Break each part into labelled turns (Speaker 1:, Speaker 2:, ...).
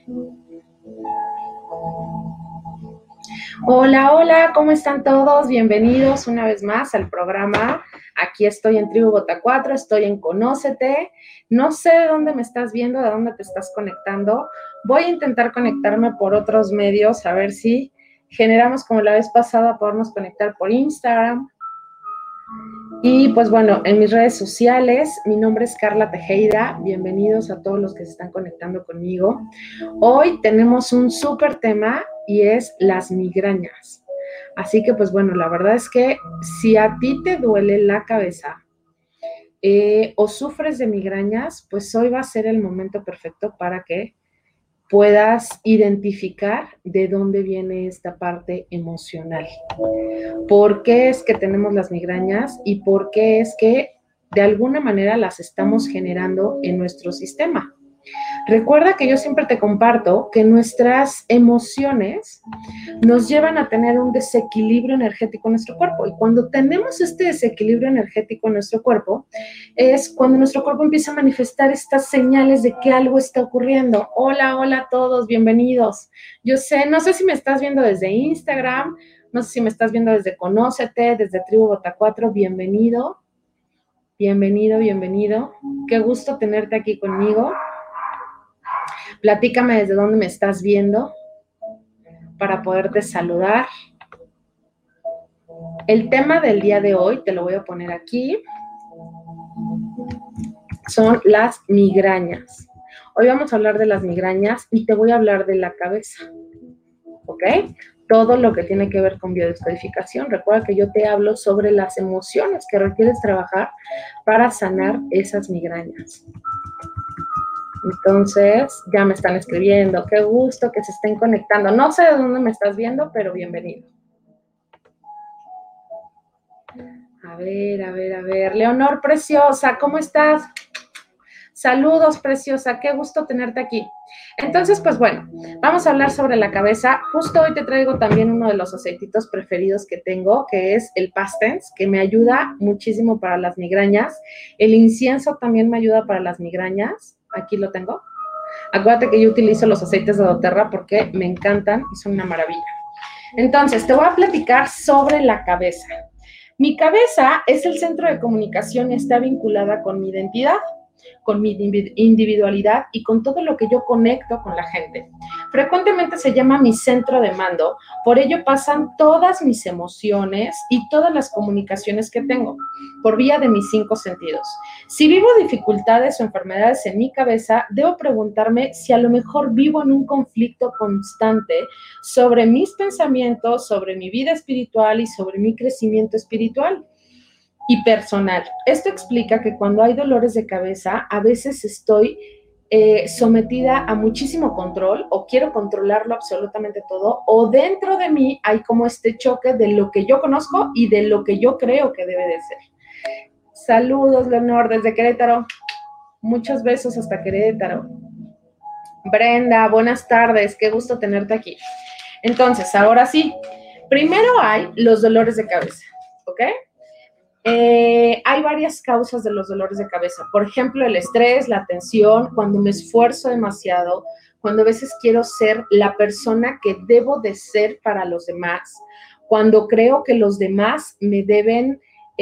Speaker 1: Hola, hola, ¿cómo están todos? Bienvenidos una vez más al programa. Aquí estoy en Tribu Bota 4, estoy en Conócete. No sé de dónde me estás viendo, de dónde te estás conectando. Voy a intentar conectarme por otros medios, a ver si generamos como la vez pasada, podernos conectar por Instagram. Y pues bueno, en mis redes sociales, mi nombre es Carla Tejeda. Bienvenidos a todos los que se están conectando conmigo. Hoy tenemos un súper tema y es las migrañas. Así que pues bueno, la verdad es que si a ti te duele la cabeza o sufres de migrañas, pues hoy va a ser el momento perfecto para que puedas identificar de dónde viene esta parte emocional. ¿Por qué es que tenemos las migrañas y por qué es que de alguna manera las estamos generando en nuestro sistema? Recuerda que yo siempre te comparto que nuestras emociones nos llevan a tener un desequilibrio energético en nuestro cuerpo. Y cuando tenemos este desequilibrio energético en nuestro cuerpo, es cuando nuestro cuerpo empieza a manifestar estas señales de que algo está ocurriendo. Hola, hola a todos, bienvenidos. Yo sé, no sé si me estás viendo desde Instagram, no sé si me estás viendo desde Conócete, desde Tribu Bota 4, bienvenido, bienvenido, bienvenido. Qué gusto tenerte aquí conmigo. Platícame desde dónde me estás viendo para poderte saludar. El tema del día de hoy, te lo voy a poner aquí, son las migrañas. Hoy vamos a hablar de las migrañas y te voy a hablar de la cabeza, ¿ok? Todo lo que tiene que ver con biodescodificación. Recuerda que yo te hablo sobre las emociones que requieres trabajar para sanar esas migrañas. Entonces, ya me están escribiendo. Qué gusto que se estén conectando. No sé de dónde me estás viendo, pero bienvenido. A ver, a ver, a ver. Leonor Preciosa, ¿cómo estás? Saludos, preciosa, qué gusto tenerte aquí. Entonces, pues bueno, vamos a hablar sobre la cabeza. Justo hoy te traigo también uno de los aceititos preferidos que tengo, que es el Pastens, que me ayuda muchísimo para las migrañas. El incienso también me ayuda para las migrañas. Aquí lo tengo. Acuérdate que yo utilizo los aceites de doTERRA porque me encantan y son una maravilla. Entonces, te voy a platicar sobre la cabeza. Mi cabeza es el centro de comunicación y está vinculada con mi identidad, con mi individualidad y con todo lo que yo conecto con la gente. Frecuentemente se llama mi centro de mando, por ello pasan todas mis emociones y todas las comunicaciones que tengo por vía de mis 5 sentidos. Si vivo dificultades o enfermedades en mi cabeza, debo preguntarme si a lo mejor vivo en un conflicto constante sobre mis pensamientos, sobre mi vida espiritual y sobre mi crecimiento espiritual y personal. Esto explica que cuando hay dolores de cabeza, a veces estoy sometida a muchísimo control o quiero controlarlo absolutamente todo, o dentro de mí hay como este choque de lo que yo conozco y de lo que yo creo que debe de ser. Saludos, Leonor, desde Querétaro. Muchos besos hasta Querétaro. Brenda, buenas tardes, qué gusto tenerte aquí. Entonces, ahora sí, primero hay los dolores de cabeza, ¿ok? Hay varias causas de los dolores de cabeza. Por ejemplo, el estrés, la tensión, cuando me esfuerzo demasiado, cuando a veces quiero ser la persona que debo de ser para los demás, cuando creo que los demás me deben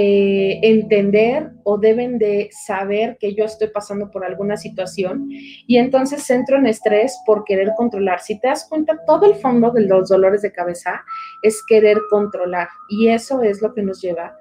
Speaker 1: entender o deben de saber que yo estoy pasando por alguna situación y entonces entro en estrés por querer controlar. Si te das cuenta, todo el fondo de los dolores de cabeza es querer controlar y eso es lo que nos lleva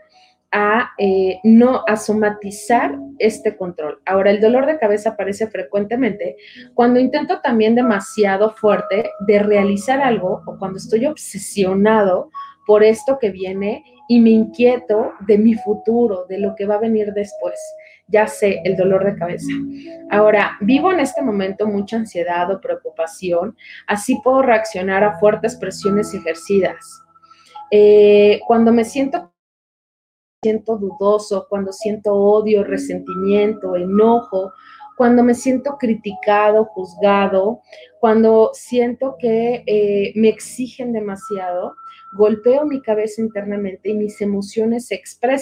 Speaker 1: a somatizar este control. Ahora, el dolor de cabeza aparece frecuentemente cuando intento también demasiado fuerte de realizar algo o cuando estoy obsesionado por esto que viene y me inquieto de mi futuro, de lo que va a venir después. Ya sé, el dolor de cabeza. Ahora, vivo en este momento mucha ansiedad o preocupación, así puedo reaccionar a fuertes presiones ejercidas. Cuando me siento dudoso, cuando siento odio, resentimiento, enojo, cuando me siento criticado, juzgado, cuando siento que me exigen demasiado, golpeo mi cabeza internamente y mis emociones se expresan.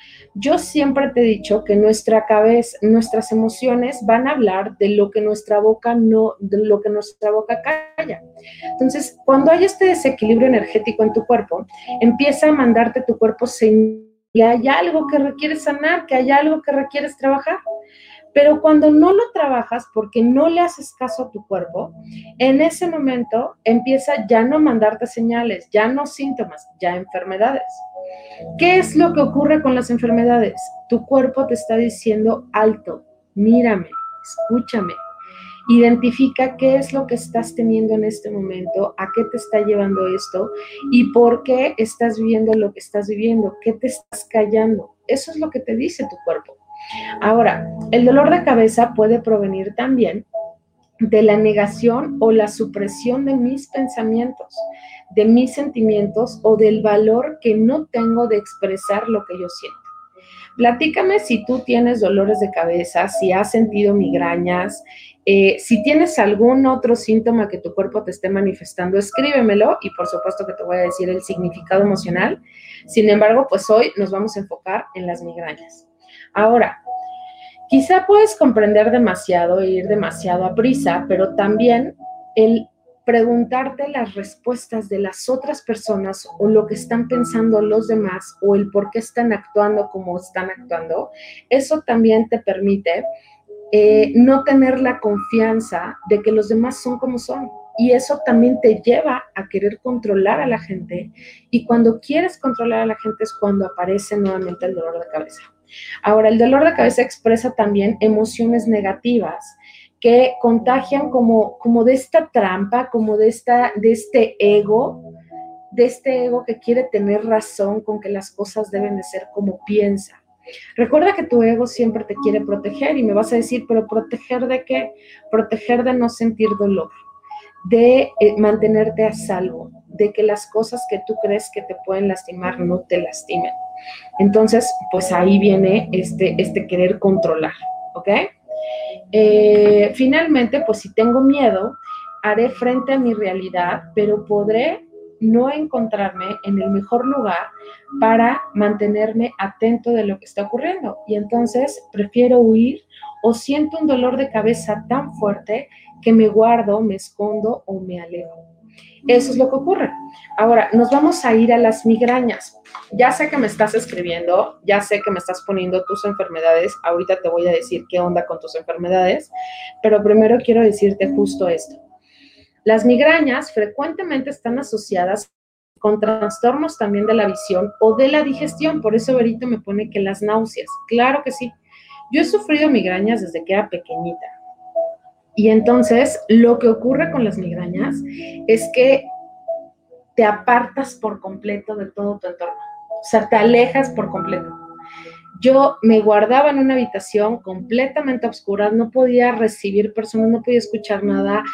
Speaker 1: Yo siempre te he dicho que nuestra cabeza, nuestras emociones van a hablar de lo que nuestra boca no, de lo que nuestra boca calla. Entonces, cuando hay este desequilibrio energético en tu cuerpo, empieza a mandarte tu cuerpo señal que hay algo que requieres sanar, que hay algo que requieres trabajar. Pero cuando no lo trabajas porque no le haces caso a tu cuerpo, en ese momento empieza ya no a mandarte señales, ya no síntomas, ya enfermedades. ¿Qué es lo que ocurre con las enfermedades? Tu cuerpo te está diciendo alto, mírame, escúchame, identifica qué es lo que estás teniendo en este momento, a qué te está llevando esto y por qué estás viviendo lo que estás viviendo, qué te estás callando. Eso es lo que te dice tu cuerpo. Ahora, el dolor de cabeza puede provenir también de la negación o la supresión de mis pensamientos, de mis sentimientos o del valor que no tengo de expresar lo que yo siento. Platícame si tú tienes dolores de cabeza, si has sentido migrañas, si tienes algún otro síntoma que tu cuerpo te esté manifestando, escríbemelo y por supuesto que te voy a decir el significado emocional. Sin embargo, pues hoy nos vamos a enfocar en las migrañas. Ahora, quizá puedes comprender demasiado e ir demasiado a prisa, pero también el preguntarte las respuestas de las otras personas o lo que están pensando los demás o el por qué están actuando como están actuando, eso también te permite no tener la confianza de que los demás son como son. Y eso también te lleva a querer controlar a la gente. Y cuando quieres controlar a la gente es cuando aparece nuevamente el dolor de cabeza. Ahora, el dolor de cabeza expresa también emociones negativas que contagian como de esta trampa, como de este ego que quiere tener razón con que las cosas deben de ser como piensa. Recuerda que tu ego siempre te quiere proteger y me vas a decir, pero ¿proteger de qué? Proteger de no sentir dolor, de mantenerte a salvo, de que las cosas que tú crees que te pueden lastimar no te lastimen. Entonces, pues ahí viene este querer controlar, ¿ok? Finalmente, pues si tengo miedo, haré frente a mi realidad, pero podré no encontrarme en el mejor lugar para mantenerme atento de lo que está ocurriendo. Y entonces prefiero huir o siento un dolor de cabeza tan fuerte que me guardo, me escondo o me alejo. Eso es lo que ocurre. Ahora, nos vamos a ir a las migrañas. Ya sé que me estás escribiendo, ya sé que me estás poniendo tus enfermedades. Ahorita te voy a decir qué onda con tus enfermedades, pero primero quiero decirte justo esto. Las migrañas frecuentemente están asociadas con trastornos también de la visión o de la digestión. Por eso ahorita me pone que las náuseas. Claro que sí. Yo he sufrido migrañas desde que era pequeñita. Y entonces lo que ocurre con las migrañas es que te apartas por completo de todo tu entorno. O sea, te alejas por completo. Yo me guardaba en una habitación completamente oscura, no podía recibir personas, no podía escuchar nada,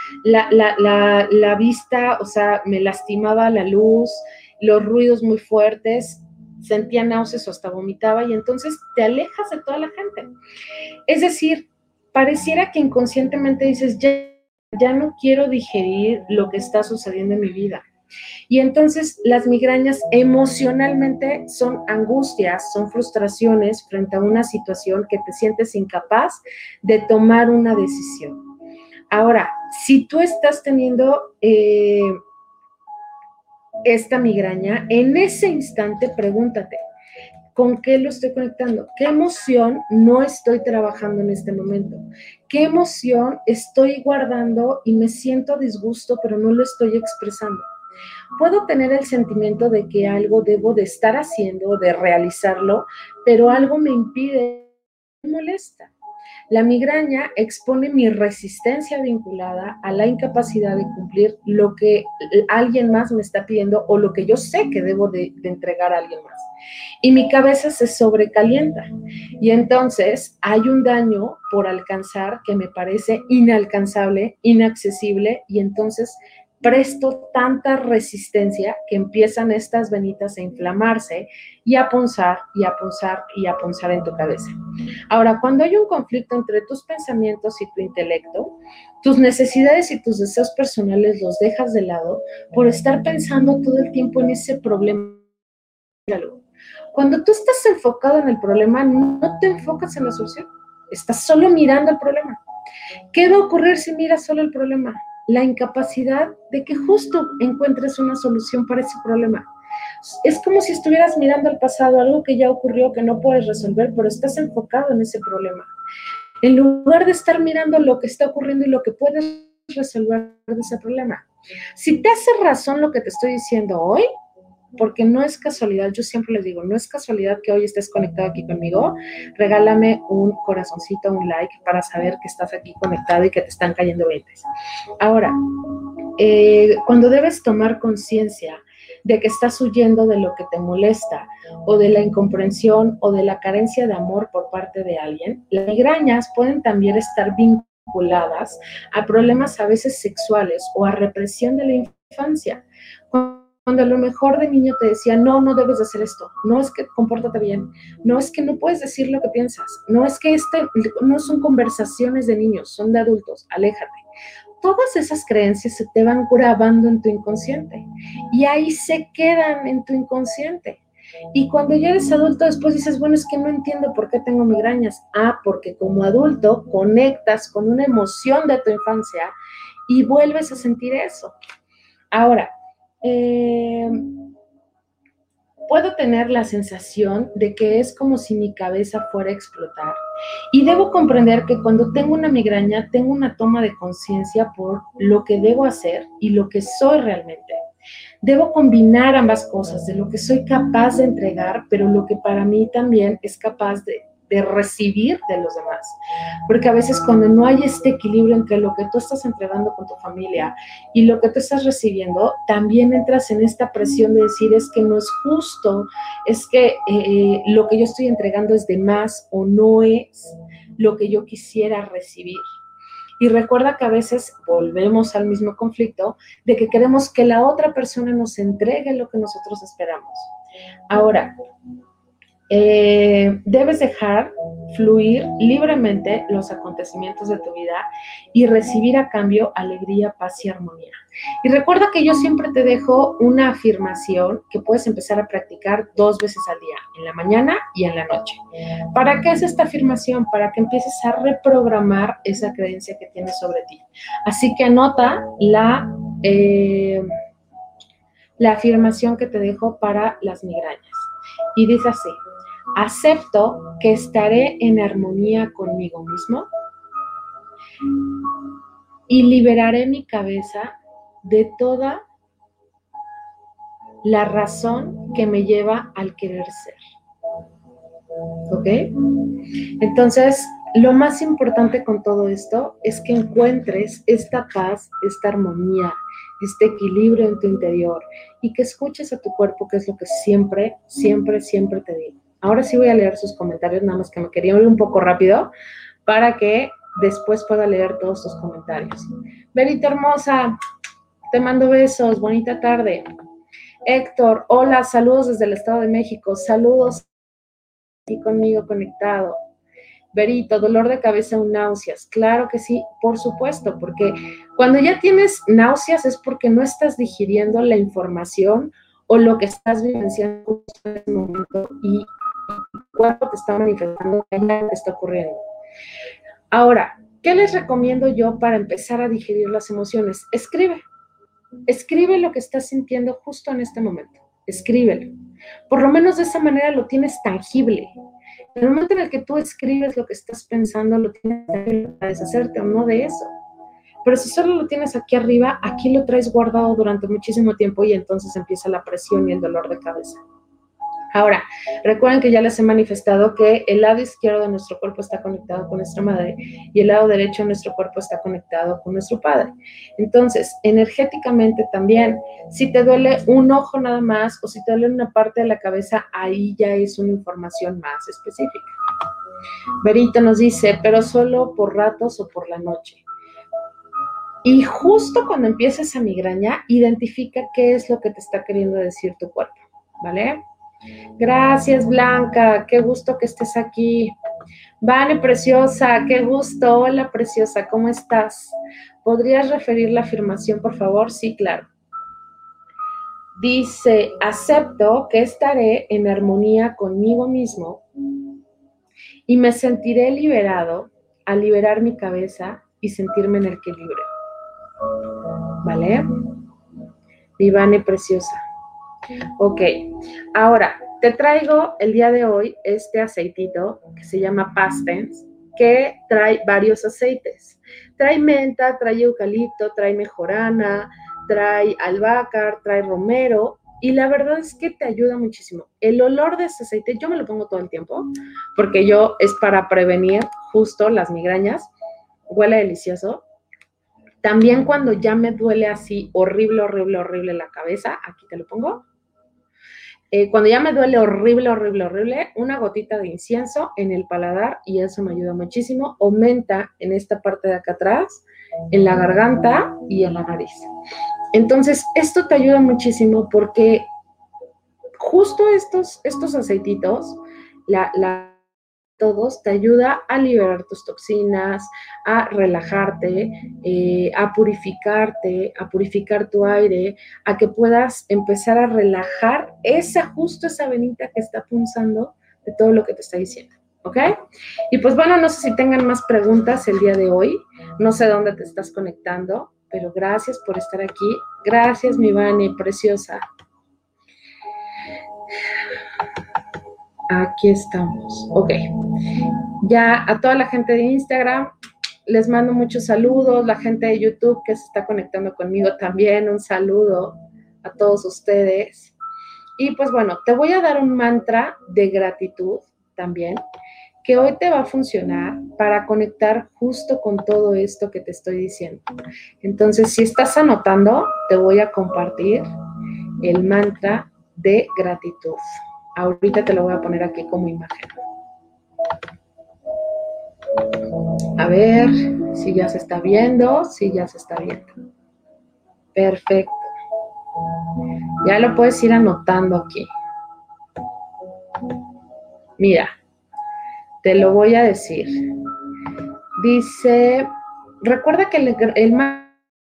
Speaker 1: la vista, o sea, me lastimaba la luz, los ruidos muy fuertes, sentía náuseas o hasta vomitaba y entonces te alejas de toda la gente. Es decir, pareciera que inconscientemente dices, ya no quiero digerir lo que está sucediendo en mi vida. Y entonces las migrañas emocionalmente son angustias, son frustraciones frente a una situación que te sientes incapaz de tomar una decisión. Ahora, si tú estás teniendo esta migraña, en ese instante pregúntate, ¿con qué lo estoy conectando? ¿Qué emoción no estoy trabajando en este momento? ¿Qué emoción estoy guardando y me siento disgusto, pero no lo estoy expresando? Puedo tener el sentimiento de que algo debo de estar haciendo, de realizarlo, pero algo me impide, me molesta. La migraña expone mi resistencia vinculada a la incapacidad de cumplir lo que alguien más me está pidiendo o lo que yo sé que debo de entregar a alguien más. Y mi cabeza se sobrecalienta. Y entonces hay un daño por alcanzar que me parece inalcanzable, inaccesible, y entonces presto tanta resistencia que empiezan estas venitas a inflamarse y a punzar y a punzar y a punzar en tu cabeza. Ahora, cuando hay un conflicto entre tus pensamientos y tu intelecto, tus necesidades y tus deseos personales los dejas de lado por estar pensando todo el tiempo en ese problema. Cuando tú estás enfocado en el problema, no te enfocas en la solución. Estás solo mirando el problema. ¿Qué va a ocurrir si miras solo el problema? La incapacidad de que justo encuentres una solución para ese problema. Es como si estuvieras mirando al pasado, algo que ya ocurrió, que no puedes resolver, pero estás enfocado en ese problema. En lugar de estar mirando lo que está ocurriendo y lo que puedes resolver de ese problema. Si te hace razón lo que te estoy diciendo hoy, porque no es casualidad, yo siempre les digo, no es casualidad que hoy estés conectado aquí conmigo, regálame un corazoncito, un like para saber que estás aquí conectado y que te están cayendo 20. Ahora, cuando debes tomar conciencia de que estás huyendo de lo que te molesta o de la incomprensión o de la carencia de amor por parte de alguien, las migrañas pueden también estar vinculadas a problemas a veces sexuales o a represión de la infancia. Cuando a lo mejor de niño te decía, no, no debes de hacer esto, no es que compórtate bien, no es que no puedes decir lo que piensas, no es que no son conversaciones de niños, son de adultos, aléjate. Todas esas creencias se te van grabando en tu inconsciente y ahí se quedan en tu inconsciente. Y cuando ya eres adulto, después dices, bueno, es que no entiendo por qué tengo migrañas. Ah, porque como adulto conectas con una emoción de tu infancia y vuelves a sentir eso. Ahora, puedo tener la sensación de que es como si mi cabeza fuera a explotar. Y debo comprender que cuando tengo una migraña, tengo una toma de conciencia por lo que debo hacer y lo que soy realmente. Debo combinar ambas cosas, de lo que soy capaz de entregar, pero lo que para mí también es capaz de recibir de los demás. Porque a veces cuando no hay este equilibrio entre lo que tú estás entregando con tu familia y lo que tú estás recibiendo, también entras en esta presión de decir es que no es justo, es que lo que yo estoy entregando es de más o no es lo que yo quisiera recibir. Y recuerda que a veces volvemos al mismo conflicto de que queremos que la otra persona nos entregue lo que nosotros esperamos. Ahora, debes dejar fluir libremente los acontecimientos de tu vida y recibir a cambio alegría, paz y armonía. Y recuerda que yo siempre te dejo una afirmación que puedes empezar a practicar 2 veces al día, en la mañana y en la noche. ¿Para qué es esta afirmación? Para que empieces a reprogramar esa creencia que tienes sobre ti. Así que anota la afirmación que te dejo para las migrañas. Y dice así: acepto que estaré en armonía conmigo mismo y liberaré mi cabeza de toda la razón que me lleva al querer ser. ¿Ok? Entonces, lo más importante con todo esto es que encuentres esta paz, esta armonía, este equilibrio en tu interior y que escuches a tu cuerpo, que es lo que siempre, siempre, siempre te digo. Ahora sí voy a leer sus comentarios, nada más que me quería ir un poco rápido para que después pueda leer todos tus comentarios. Berito hermosa, te mando besos, bonita tarde. Héctor, hola, saludos desde el Estado de México, saludos aquí conmigo conectado. Berito, dolor de cabeza o náuseas. Claro que sí, por supuesto, porque cuando ya tienes náuseas es porque no estás digiriendo la información o lo que estás vivenciando en ese momento y tu cuerpo te está manifestando que ya te está ocurriendo. Ahora, ¿qué les recomiendo yo para empezar a digerir las emociones? Escribe. Escribe lo que estás sintiendo justo en este momento. Escríbelo. Por lo menos de esa manera lo tienes tangible. En el momento en el que tú escribes lo que estás pensando, lo tienes para deshacerte o no de eso. Pero si solo lo tienes aquí arriba, aquí lo traes guardado durante muchísimo tiempo y entonces empieza la presión y el dolor de cabeza. Ahora, recuerden que ya les he manifestado que el lado izquierdo de nuestro cuerpo está conectado con nuestra madre y el lado derecho de nuestro cuerpo está conectado con nuestro padre. Entonces, energéticamente también, si te duele un ojo nada más o si te duele una parte de la cabeza, ahí ya es una información más específica. Berito nos dice, pero solo por ratos o por la noche. Y justo cuando empieces a migraña, identifica qué es lo que te está queriendo decir tu cuerpo, ¿vale? Gracias, Blanca, qué gusto que estés aquí. Vane, preciosa, qué gusto. Hola, preciosa, ¿cómo estás? ¿Podrías referir la afirmación, por favor? Sí, claro. Dice, acepto que estaré en armonía conmigo mismo y me sentiré liberado al liberar mi cabeza y sentirme en el equilibrio. ¿Vale? Vivane preciosa. Ok, ahora te traigo el día de hoy este aceitito que se llama Past Tense, que trae varios aceites. Trae menta, trae eucalipto, trae mejorana, trae albahaca, trae romero, y la verdad es que te ayuda muchísimo. El olor de este aceite, yo me lo pongo todo el tiempo, porque yo es para prevenir justo las migrañas, huele delicioso. También cuando ya me duele así horrible, horrible, horrible la cabeza, aquí te lo pongo. Cuando ya me duele horrible, horrible, horrible, una gotita de incienso en el paladar y eso me ayuda muchísimo. Aumenta en esta parte de acá atrás, en la garganta y en la nariz. Entonces, esto te ayuda muchísimo porque justo estos aceititos, todos te ayuda a liberar tus toxinas, a relajarte, a purificarte, a purificar tu aire, a que puedas empezar a relajar justo esa venita que está punzando de todo lo que te está diciendo, ¿ok? Y pues bueno, no sé si tengan más preguntas el día de hoy, no sé dónde te estás conectando, pero gracias por estar aquí, gracias mi Vani, preciosa. Aquí estamos, ok. Ya a toda la gente de Instagram les mando muchos saludos, la gente de YouTube que se está conectando conmigo también, un saludo a todos ustedes. Y pues bueno, te voy a dar un mantra de gratitud también, que hoy te va a funcionar para conectar justo con todo esto que te estoy diciendo. Entonces, si estás anotando, te voy a compartir el mantra de gratitud. Ahorita te lo voy a poner aquí como imagen. A ver si ya se está viendo, si ya se está viendo. Perfecto. Ya lo puedes ir anotando aquí. Mira, te lo voy a decir. Dice, recuerda que el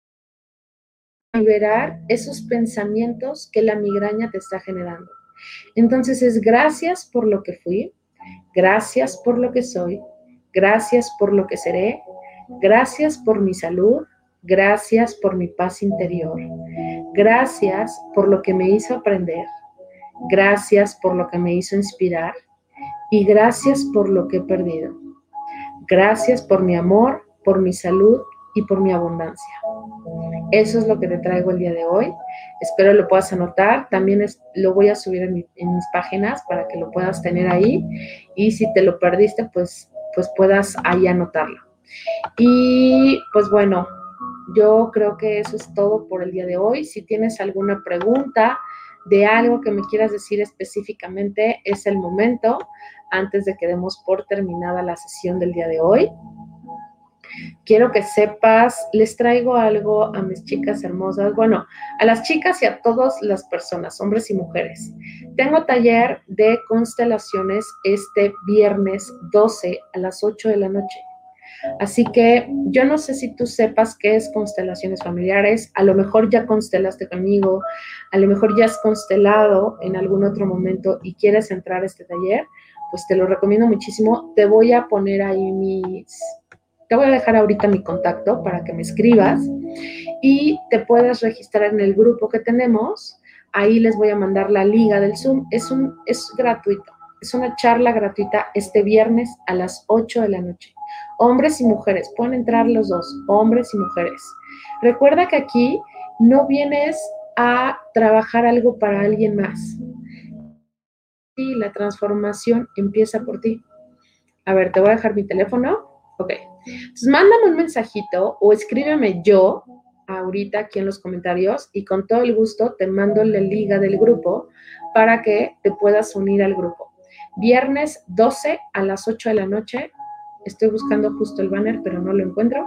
Speaker 1: liberar esos pensamientos que la migraña te está generando. Entonces es gracias por lo que fui, gracias por lo que soy, gracias por lo que seré, gracias por mi salud, gracias por mi paz interior, gracias por lo que me hizo aprender, gracias por lo que me hizo inspirar y gracias por lo que he perdido. Gracias por mi amor, por mi salud y por mi abundancia. Eso es lo que te traigo el día de hoy. Espero lo puedas anotar. También lo voy a subir en mis páginas para que lo puedas tener ahí. Y si te lo perdiste, pues puedas ahí anotarlo. Y pues bueno, yo creo que eso es todo por el día de hoy. Si tienes alguna pregunta de algo que me quieras decir específicamente, es el momento antes de que demos por terminada la sesión del día de hoy. Quiero que sepas, les traigo algo a mis chicas hermosas, bueno, a las chicas y a todas las personas, hombres y mujeres. Tengo taller de constelaciones este viernes 12 a las 8 de la noche. Así que yo no sé si tú sepas qué es constelaciones familiares, a lo mejor ya constelaste conmigo, a lo mejor ya has constelado en algún otro momento y quieres entrar a este taller, pues te lo recomiendo muchísimo. Te voy a poner ahí te voy a dejar ahorita mi contacto para que me escribas y te puedas registrar en el grupo que tenemos. Ahí les voy a mandar la liga del Zoom. Es gratuito. Es una charla gratuita este viernes a las 8 de la noche. Hombres y mujeres, pueden entrar los dos, hombres y mujeres. Recuerda que aquí no vienes a trabajar algo para alguien más. Y la transformación empieza por ti. A ver, te voy a dejar mi teléfono. Ok. Entonces, mándame un mensajito o escríbeme yo ahorita aquí en los comentarios y con todo el gusto te mando la liga del grupo para que te puedas unir al grupo. Viernes 12 a las 8 de la noche. Estoy buscando justo el banner, pero no lo encuentro.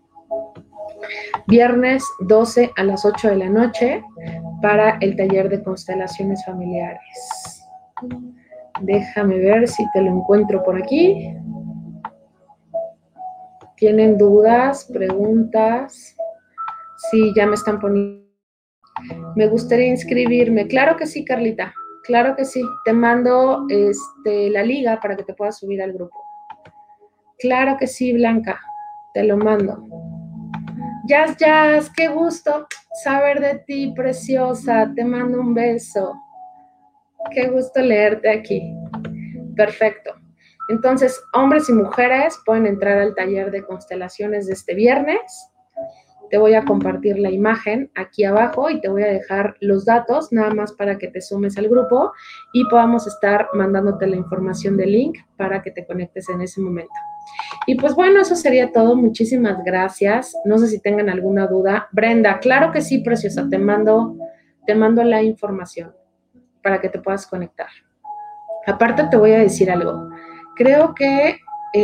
Speaker 1: Viernes 12 a las 8 de la noche para el taller de constelaciones familiares. Déjame ver si te lo encuentro por aquí. ¿Tienen dudas, preguntas? Sí, ya me están poniendo. Me gustaría inscribirme. Claro que sí, Carlita. Claro que sí. Te mando la liga para que te puedas subir al grupo. Claro que sí, Blanca. Te lo mando. Jazz, qué gusto saber de ti, preciosa. Te mando un beso. Qué gusto leerte aquí. Perfecto. Entonces, hombres y mujeres pueden entrar al taller de constelaciones de este viernes. Te voy a compartir la imagen aquí abajo y te voy a dejar los datos nada más para que te sumes al grupo y podamos estar mandándote la información del link para que te conectes en ese momento. Y pues bueno, eso sería todo. Muchísimas gracias. No sé si tengan alguna duda. Brenda, claro que sí, preciosa. Te mando la información para que te puedas conectar. Aparte te voy a decir algo. Creo que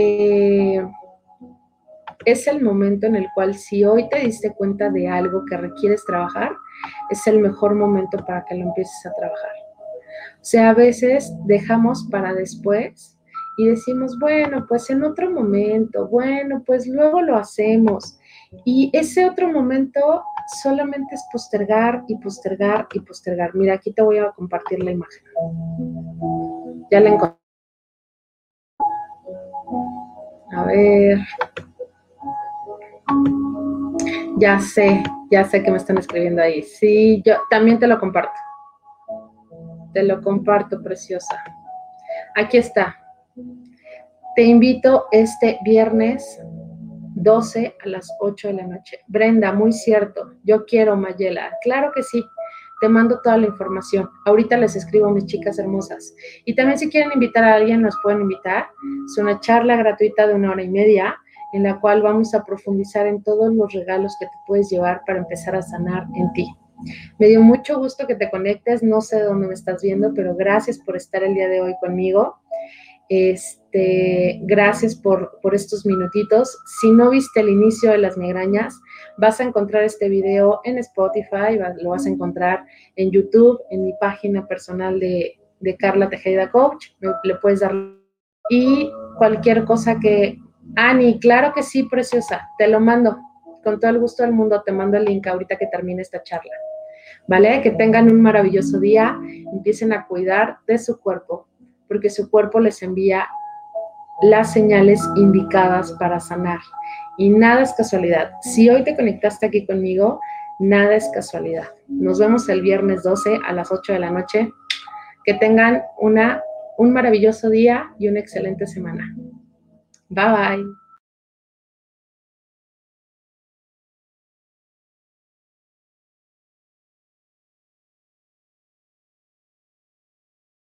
Speaker 1: es el momento en el cual si hoy te diste cuenta de algo que requieres trabajar, es el mejor momento para que lo empieces a trabajar. O sea, a veces dejamos para después y decimos, bueno, pues en otro momento, bueno, pues luego lo hacemos. Y ese otro momento solamente es postergar y postergar y postergar. Mira, aquí te voy a compartir la imagen. Ya la encontré. A ver. Ya sé que me están escribiendo ahí. Sí, yo también te lo comparto. Te lo comparto, preciosa. Aquí está. Te invito este viernes 12 a las 8 de la noche. Brenda, muy cierto. Yo quiero, Mayela. Claro que sí. Te mando toda la información. Ahorita les escribo a mis chicas hermosas. Y también si quieren invitar a alguien, nos pueden invitar. Es una charla gratuita de 1 hora y media en la cual vamos a profundizar en todos los regalos que te puedes llevar para empezar a sanar en ti. Me dio mucho gusto que te conectes. No sé de dónde me estás viendo, pero gracias por estar el día de hoy conmigo. Gracias por estos minutitos. Si no viste el inicio de las migrañas, vas a encontrar este video en Spotify, lo vas a encontrar en YouTube, en mi página personal de Carla Tejeda Coach, le puedes dar. Y cualquier cosa que... Ani, claro que sí, preciosa, te lo mando. Con todo el gusto del mundo te mando el link ahorita que termine esta charla. ¿Vale? Que tengan un maravilloso día, empiecen a cuidar de su cuerpo, porque su cuerpo les envía las señales indicadas para sanar. Y nada es casualidad. Si hoy te conectaste aquí conmigo, nada es casualidad. Nos vemos el viernes 12 a las 8 de la noche. Que tengan un maravilloso día y una excelente semana. Bye, bye.